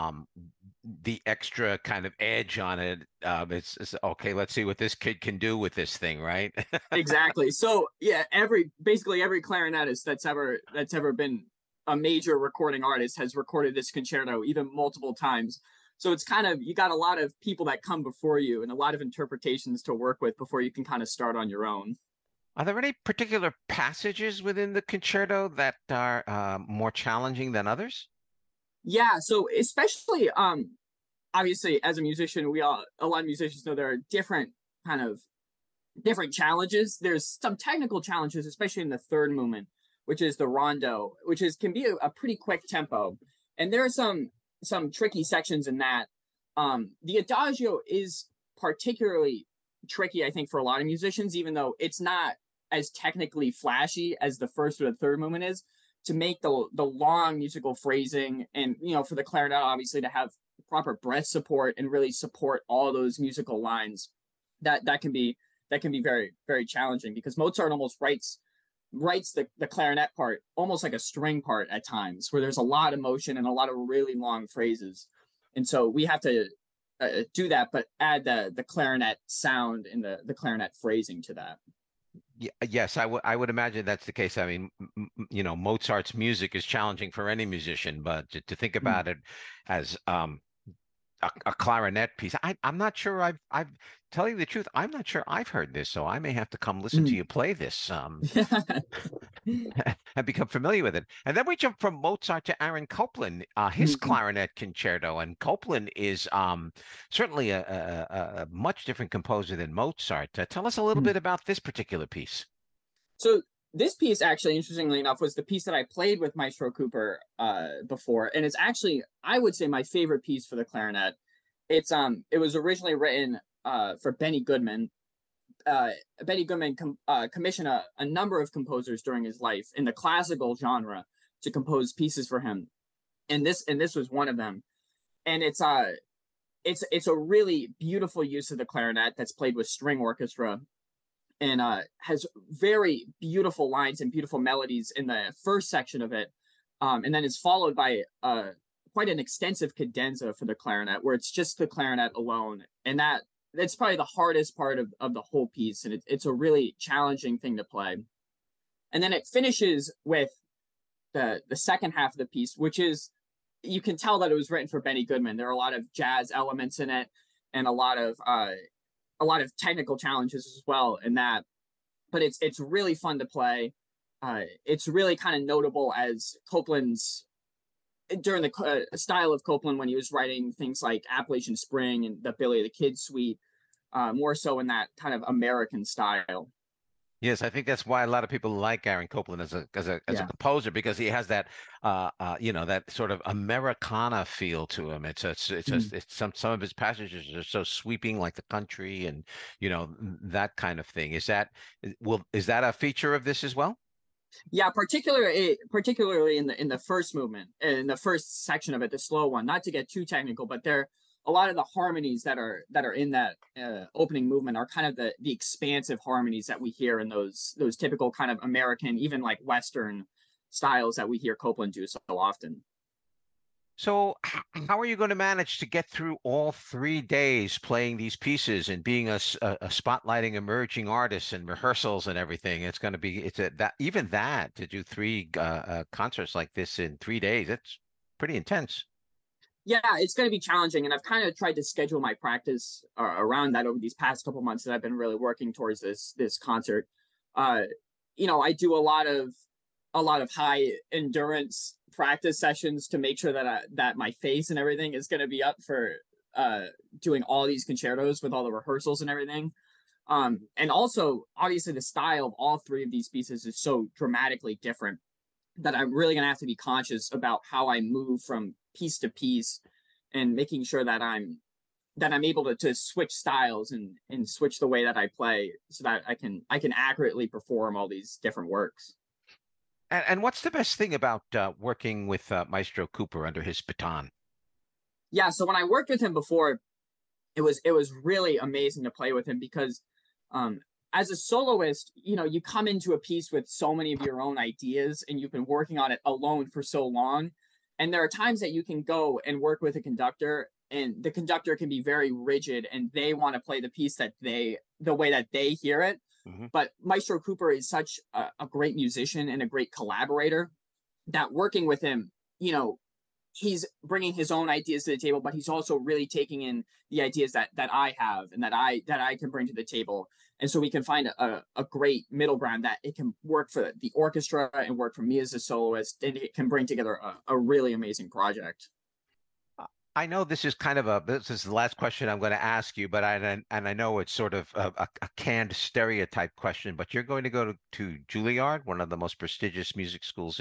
A: the extra kind of edge on it is okay. Let's see what this kid can do with this thing, right?
E: Exactly. So yeah, basically every clarinetist that's ever been a major recording artist has recorded this concerto even multiple times. So it's kind of, you got a lot of people that come before you and a lot of interpretations to work with before you can kind of start on your own.
A: Are there any particular passages within the concerto that are more challenging than others?
E: Yeah, so especially obviously as a musician, a lot of musicians know there are different challenges. There's some technical challenges, especially in the third movement, which is the rondo, which can be a pretty quick tempo. And there are some tricky sections in that. The Adagio is particularly tricky, I think, for a lot of musicians, even though it's not as technically flashy as the first or the third movement is, to make the long musical phrasing and, for the clarinet, obviously, to have proper breath support and really support all those musical lines. That can be very, very challenging because Mozart almost writes the clarinet part almost like a string part at times, where there's a lot of motion and a lot of really long phrases. And so we have to do that, but add the clarinet sound and the clarinet phrasing to that.
A: Yes, I would imagine that's the case. I mean, Mozart's music is challenging for any musician, but to think about it as a clarinet piece. I'm not sure I've tell you the truth, I'm not sure I've heard this, so I may have to come listen to you play this and become familiar with it. And then we jump from Mozart to Aaron Copland, his clarinet concerto. And Copland is certainly a much different composer than Mozart. Tell us a little bit about this particular piece.
E: So this piece, actually, interestingly enough, was the piece that I played with Maestro Cooper before, and it's actually, I would say, my favorite piece for the clarinet. It was originally written for Benny Goodman. Benny Goodman commissioned a number of composers during his life in the classical genre to compose pieces for him, and this was one of them. And it's a really beautiful use of the clarinet that's played with string orchestra, and has very beautiful lines and beautiful melodies in the first section of it, and then it's followed by quite an extensive cadenza for the clarinet, where it's just the clarinet alone, and that's probably the hardest part of the whole piece, and it's a really challenging thing to play. And then it finishes with the second half of the piece, which is, you can tell that it was written for Benny Goodman. There are a lot of jazz elements in it, and a lot of technical challenges as well in that, but it's really fun to play. It's really kind of notable as Copland's, during the style of Copland when he was writing things like Appalachian Spring and the Billy the Kid Suite, more so in that kind of American style.
A: Yes, I think that's why a lot of people like Aaron Copland as a
E: Yeah.
A: composer because he has that that sort of Americana feel to him.
E: Mm.
A: It's some of his passages are so sweeping like the country and that kind of thing. Is that a feature of this as well?
E: Yeah, particularly in the first movement, in the first section of it, the slow one. Not to get too technical, but there a lot of the harmonies that are in that opening movement are kind of the expansive harmonies that we hear in those typical kind of American, even like Western styles that we hear Copland do so often.
A: So, how are you going to manage to get through all 3 days playing these pieces and being a spotlighting emerging artists and rehearsals and everything? It's going to be it's a, that even that to do three concerts like this in 3 days. It's pretty intense.
E: Yeah, it's going to be challenging, and I've kind of tried to schedule my practice around that over these past couple months that I've been really working towards this concert. Uh, I do a lot of high endurance practice sessions to make sure that my face and everything is going to be up for doing all these concertos with all the rehearsals and everything. And also, obviously, the style of all three of these pieces is so dramatically different that I'm really going to have to be conscious about how I move from piece to piece and making sure that I'm able to switch styles and switch the way that I play so that I can accurately perform all these different works.
A: And what's the best thing about working with Maestro Cooper under his baton?
E: Yeah, so when I worked with him before, it was really amazing to play with him because um as a soloist, you come into a piece with so many of your own ideas and you've been working on it alone for so long. And there are times that you can go and work with a conductor and the conductor can be very rigid and they want to play the piece the way that they hear it.
A: Hmm.
E: But Maestro Cooper is such a great musician and a great collaborator that working with him, he's bringing his own ideas to the table, but he's also really taking in the ideas that I have and that I can bring to the table. And so we can find a great middle ground that it can work for the orchestra and work for me as a soloist, and it can bring together a really amazing project.
A: I know this is the last question I'm going to ask you, but I know it's sort of a canned stereotype question, but you're going to go to Juilliard, one of the most prestigious music schools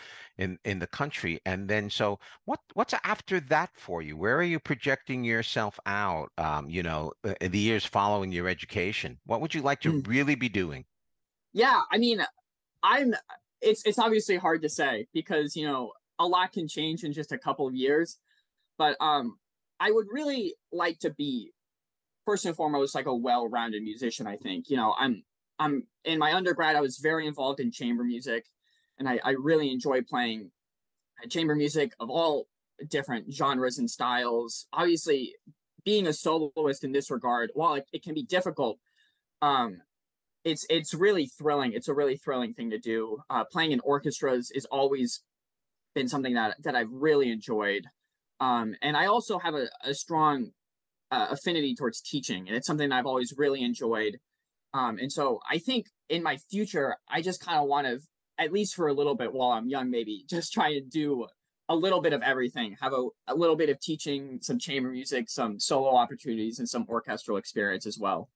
A: in the country, and then so what's after that for you? Where are you projecting yourself out? In the years following your education, what would you like to
E: Mm.
A: really be doing?
E: Yeah, I mean, I'm. It's obviously hard to say because a lot can change in just a couple of years. But I would really like to be first and foremost like a well-rounded musician. I think I'm in my undergrad. I was very involved in chamber music, and I really enjoy playing chamber music of all different genres and styles. Obviously, being a soloist in this regard, while it can be difficult, um, it's really thrilling. It's a really thrilling thing to do. Playing in orchestras is always been something that I've really enjoyed. And I also have a strong affinity towards teaching, and it's something I've always really enjoyed. And so I think in my future, I just kind of want to, at least for a little bit while I'm young, maybe just try to do a little bit of everything, have a little bit of teaching, some chamber music, some solo opportunities, and some orchestral experience as well.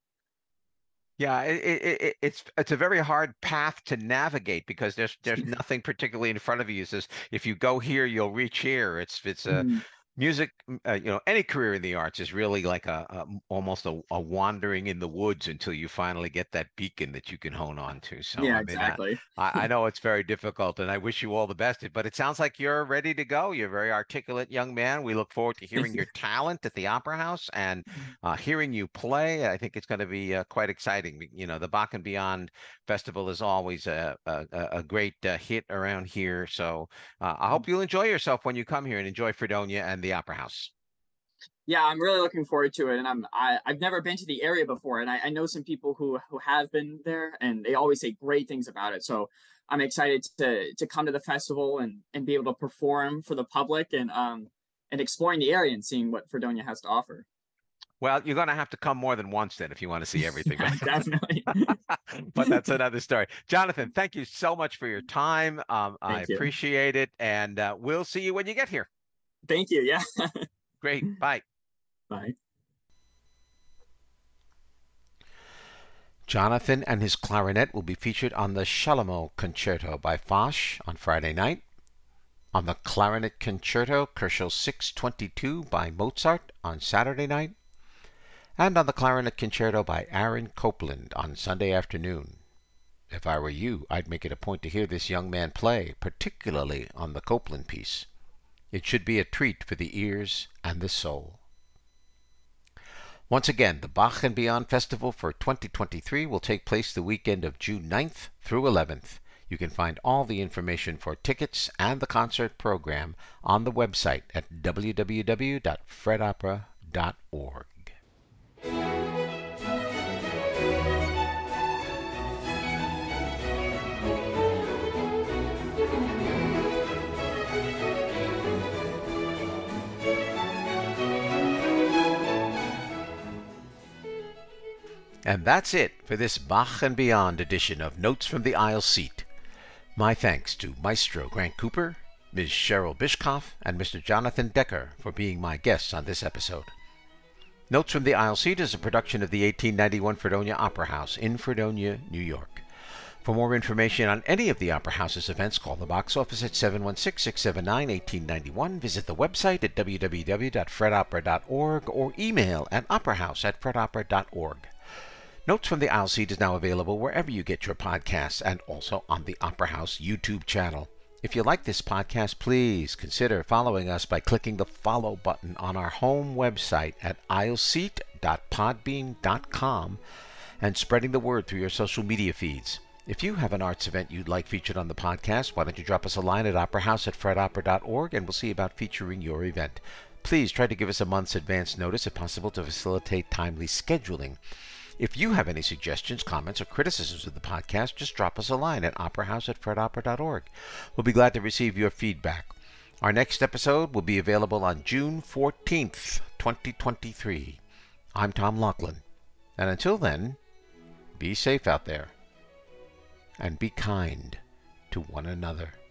A: Yeah, it's a very hard path to navigate because there's nothing particularly in front of you. It says if you go here, you'll reach here. It's a
E: Mm,
A: music, any career in the arts is really like almost a wandering in the woods until you finally get that beacon that you can hone on to. So
E: yeah,
A: I mean,
E: exactly.
A: I know it's very difficult, and I wish you all the best. But it sounds like you're ready to go. You're a very articulate young man. We look forward to
E: Thank
A: hearing
E: you.
A: your talent at the Opera House and hearing you play. I think it's going to be quite exciting. The Bach and Beyond Festival is always a great hit around here. So I hope you'll enjoy yourself when you come here and enjoy Fredonia and the Opera House.
E: Yeah, I'm really looking forward to it, and I've never been to the area before, and I know some people who have been there, and they always say great things about it. So I'm excited to come to the festival and be able to perform for the public and exploring the area and seeing what Fredonia has to offer.
A: Well, you're going to have to come more than once then if you want to see everything.
E: Yeah, definitely.
A: But that's another story. Jonathan, thank you so much for your time. I
E: Thank you.
A: appreciate it, and we'll see you when you get here.
E: Thank you. Yeah.
A: Great. Bye.
E: Bye.
A: Jonathan and his clarinet will be featured on the Shalomel Concerto by Foch on Friday night, on the Clarinet Concerto Kochel 622 by Mozart on Saturday night, and on the Clarinet Concerto by Aaron Copland on Sunday afternoon. If I were you, I'd make it a point to hear this young man play, particularly on the Copland piece. It should be a treat for the ears and the soul. Once again, the Bach and Beyond Festival for 2023 will take place the weekend of June 9th through 11th. You can find all the information for tickets and the concert program on the website at www.fredopera.org. And that's it for this Bach and Beyond edition of Notes from the Aisle Seat. My thanks to Maestro Grant Cooper, Ms. Cheryl Bishkoff, and Mr. Jonathan Decker for being my guests on this episode. Notes from the Aisle Seat is a production of the 1891 Fredonia Opera House in Fredonia, New York. For more information on any of the Opera House's events, call the box office at 716-679-1891, visit the website at www.fredopera.org, or email at operahouse@fredopera.org. Notes from the Aisle Seat is now available wherever you get your podcasts and also on the Opera House YouTube channel. If you like this podcast, please consider following us by clicking the follow button on our home website at aisleseat.podbean.com and spreading the word through your social media feeds. If you have an arts event you'd like featured on the podcast, why don't you drop us a line at operahouse@fredopera.org and we'll see about featuring your event. Please try to give us a month's advance notice if possible to facilitate timely scheduling. If you have any suggestions, comments, or criticisms of the podcast, just drop us a line at operahouse@fredopera.org. We'll be glad to receive your feedback. Our next episode will be available on June 14th, 2023. I'm Tom Laughlin, and until then, be safe out there, and be kind to one another.